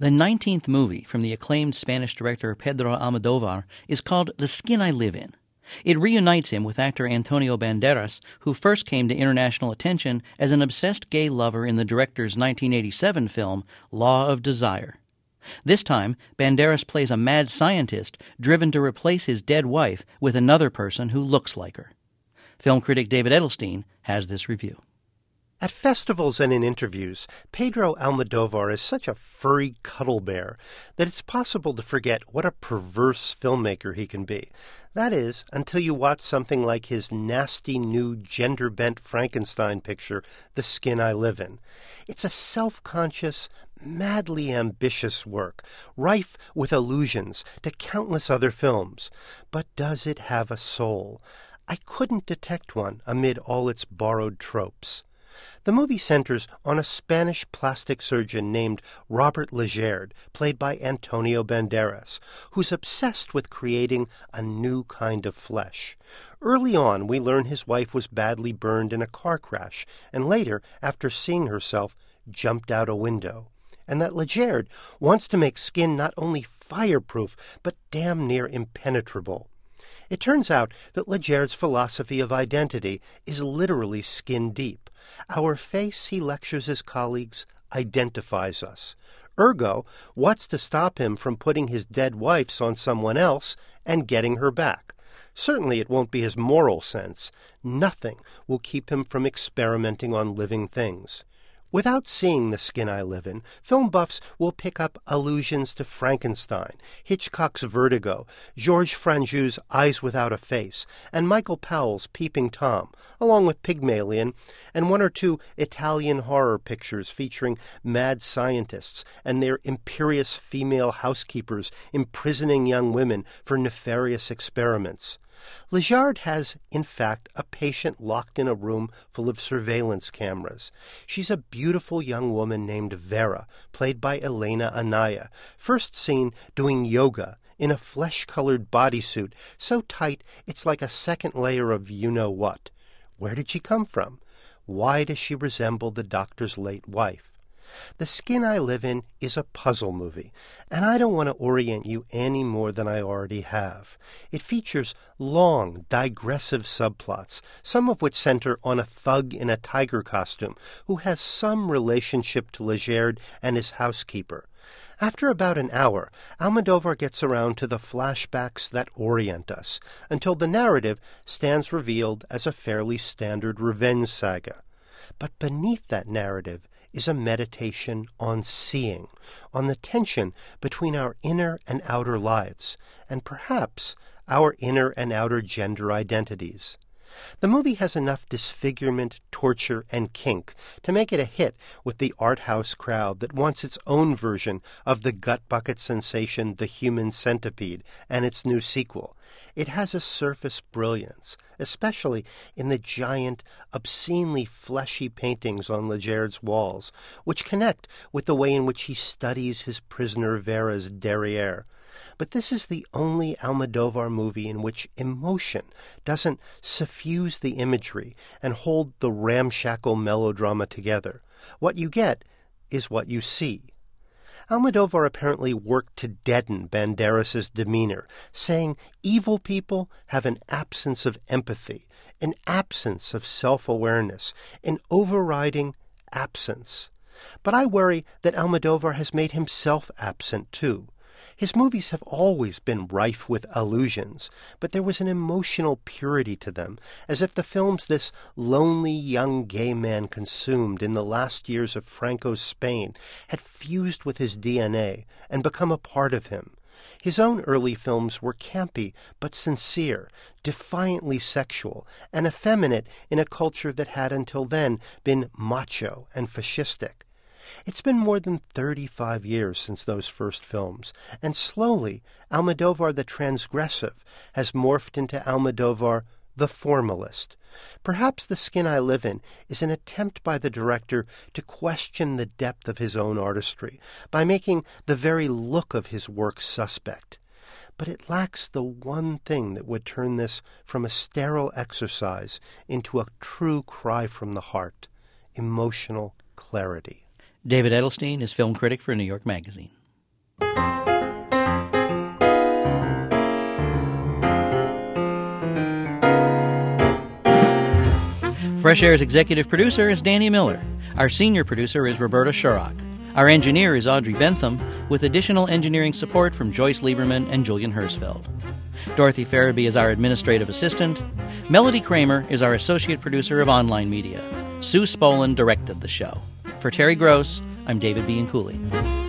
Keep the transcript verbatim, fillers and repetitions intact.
The nineteenth movie from the acclaimed Spanish director Pedro Almodóvar is called The Skin I Live In. It reunites him with actor Antonio Banderas, who first came to international attention as an obsessed gay lover in the director's nineteen eighty-seven film Law of Desire. This time, Banderas plays a mad scientist driven to replace his dead wife with another person who looks like her. Film critic David Edelstein has this review. At festivals and in interviews, Pedro Almodóvar is such a furry cuddle bear that it's possible to forget what a perverse filmmaker he can be. That is, until you watch something like his nasty new gender-bent Frankenstein picture, The Skin I Live In. It's a self-conscious, madly ambitious work, rife with allusions to countless other films. But does it have a soul? I couldn't detect one amid all its borrowed tropes. The movie centers on a Spanish plastic surgeon named Robert Legerd, played by Antonio Banderas, who's obsessed with creating a new kind of flesh. Early on, we learn his wife was badly burned in a car crash, and later, after seeing herself, jumped out a window. And that Legerd wants to make skin not only fireproof, but damn near impenetrable. It turns out that Legerd's philosophy of identity is literally skin deep. Our face, he lectures his colleagues, identifies us. Ergo, what's to stop him from putting his dead wifes on someone else and getting her back? Certainly it won't be his moral sense. Nothing will keep him from experimenting on living things. Without seeing The Skin I Live In, film buffs will pick up allusions to Frankenstein, Hitchcock's Vertigo, Georges Franju's Eyes Without a Face, and Michael Powell's Peeping Tom, along with Pygmalion, and one or two Italian horror pictures featuring mad scientists and their imperious female housekeepers imprisoning young women for nefarious experiments. Legerd has, in fact, a patient locked in a room full of surveillance cameras. She's a beautiful young woman named Vera, played by Elena Anaya, first seen doing yoga in a flesh-colored bodysuit so tight it's like a second layer of you-know-what. Where did she come from? Why does she resemble the doctor's late wife? The Skin I Live In is a puzzle movie, and I don't want to orient you any more than I already have. It features long, digressive subplots, some of which center on a thug in a tiger costume who has some relationship to Legerd and his housekeeper. After about an hour, Almodóvar gets around to the flashbacks that orient us, until the narrative stands revealed as a fairly standard revenge saga. But beneath that narrative is a meditation on seeing, on the tension between our inner and outer lives, and perhaps our inner and outer gender identities. The movie has enough disfigurement, torture, and kink to make it a hit with the art house crowd that wants its own version of the gut-bucket sensation The Human Centipede and its new sequel. It has a surface brilliance, especially in the giant, obscenely fleshy paintings on Legerd's walls, which connect with the way in which he studies his prisoner Vera's derriere. But this is the only Almodóvar movie in which emotion doesn't suffuse the imagery and hold the ramshackle melodrama together. What you get is what you see. Almodóvar apparently worked to deaden Banderas's demeanor, saying evil people have an absence of empathy, an absence of self-awareness, an overriding absence. But I worry that Almodóvar has made himself absent too. His movies have always been rife with allusions, but there was an emotional purity to them, as if the films this lonely young gay man consumed in the last years of Franco's Spain had fused with his D N A and become a part of him. His own early films were campy but sincere, defiantly sexual, and effeminate in a culture that had until then been macho and fascistic. It's been more than thirty-five years since those first films, and slowly Almodóvar the transgressive has morphed into Almodóvar the formalist. Perhaps The Skin I Live In is an attempt by the director to question the depth of his own artistry by making the very look of his work suspect. But it lacks the one thing that would turn this from a sterile exercise into a true cry from the heart, emotional clarity. David Edelstein is film critic for New York Magazine. Fresh Air's executive producer is Danny Miller. Our senior producer is Roberta Shurrock. Our engineer is Audrey Bentham, with additional engineering support from Joyce Lieberman and Julian Hersfeld. Dorothy Farabee is our administrative assistant. Melody Kramer is our associate producer of online media. Sue Spolin directed the show. For Terry Gross, I'm David B. Cooley.